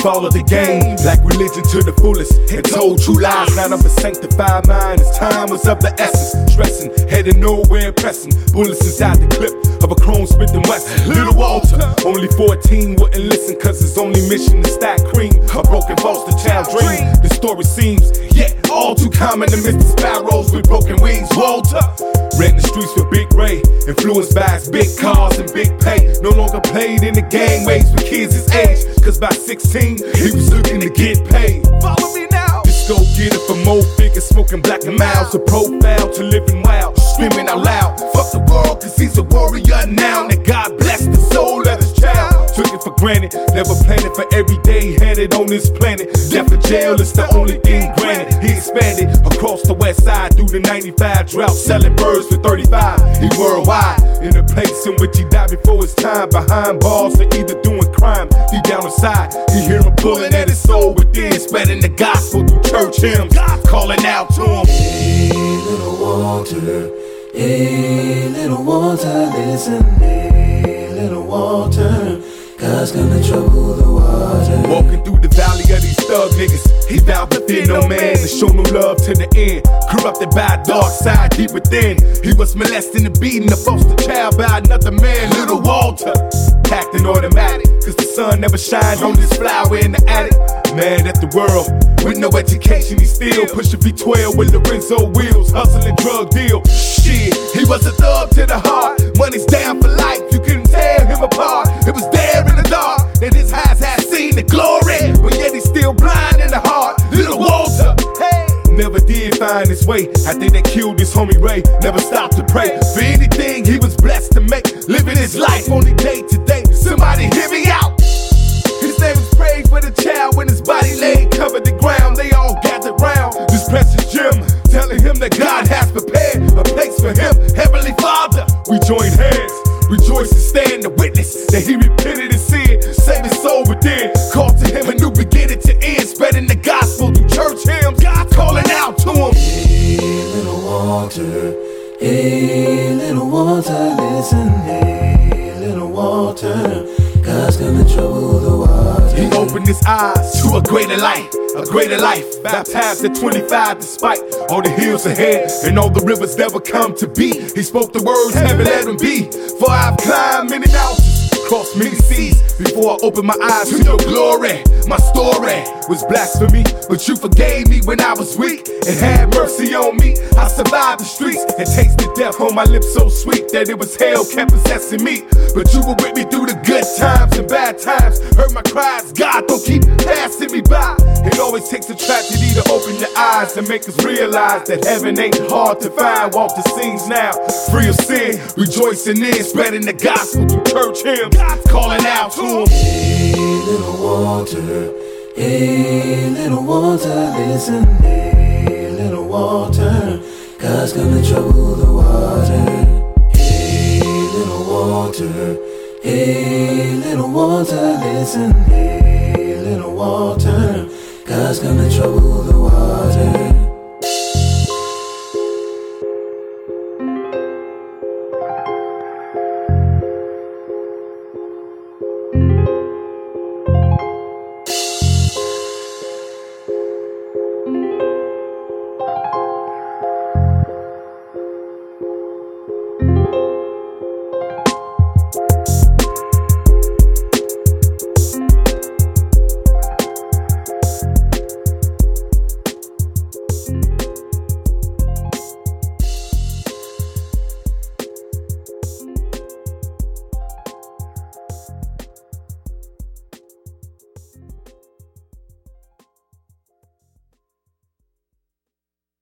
followed the game, black religion to the fullest, and told true lies. Not of a sanctified mind, as time was of the essence. Stressing, headed nowhere, pressing bullets inside the clip of a Chrome Smith & Wesson. Little Walter, only 14, wouldn't listen, cause his only mission is stack cream. A broken foster child dream. The story seems, yet all too common to Mr. Sparrows with broken wings. Walter ran the streets with Big Ray, influenced by his big cars and big pay. No longer played in the gangways with kids his age, cause by 16, he was looking to get paid. Follow me now. Just go get it for more figures, smoking black and miles. A profile to living wild, screaming out loud. Fuck the world, cause he's a warrior now. That God bless the soul of his child. Took it for granted, never planned it for every day headed on this planet. Death or jail is the only thing granted. He expanded across the west side through the 95 drought, selling birds for 35. He worldwide, in a place in which he died before his time. Behind bars for either doing crime, deep down inside, he hear him pulling at his soul within, spreading the gospel through church hymns, calling out to him. Hey, little Walter, hey, little Walter, listen, hey, little Walter, God's gonna trouble the water. Walking through the valley of these thug niggas, he vowed to fear no man and show no love to the end. Corrupted by a dark side deep within, he was molesting and beating a foster child by another man. Little Walter, packed an automatic, cause the sun never shined on this flower in the attic. Mad at the world, with no education, he still pushing V12 with Lorenzo wheels, hustling drug deal. Shit, he was a thug to the heart, money's down for life, you couldn't tear him apart. It was there in the dark that his eyes had seen the glory, but yet he's still blind in the heart. Little Walter, hey, never did find his way. I think they killed his homie Ray, never stopped to pray for anything he was blessed to make, living his life only day to day. Somebody hear me out. His name was prayed for the child when his body lay covered the ground. They all gathered round this precious gem, telling him that God has prepared a place for him. Heavenly Father, we join hands, rejoice and stand the witness that he repented his sin, saved his soul within, called to him a new beginning to end, spreading the gospel through church hymns, God calling out to him. Hey, little Walter, hey, little Walter, listen, hey, little Walter, God's gonna trouble the water. He opened his eyes to a greater life, a greater life. Baptized at 25 despite all the hills ahead and all the rivers never come to be. He spoke the words, heaven let them be. For I've climbed many mountains, crossed many seas, before I opened my eyes to your glory. My story was blasphemy, but you forgave me when I was weak and had mercy on me. I survived the streets and tasted death on my lips so sweet that it was hell kept possessing me. But you were with me through the good times and bad times. Heard my cries, God, don't keep passing me by. It always takes a tragedy to open your eyes and make us realize that heaven ain't hard to find. Walk the scenes now, free of sin, rejoicing in, spreading the gospel through church hymns, calling out to him. Hey, little Walter, hey, little Walter, listen, hey, little Walter, God's gonna trouble the water. Hey, little Walter, hey, little Walter, listen, hey, little Walter, God's gonna trouble the water.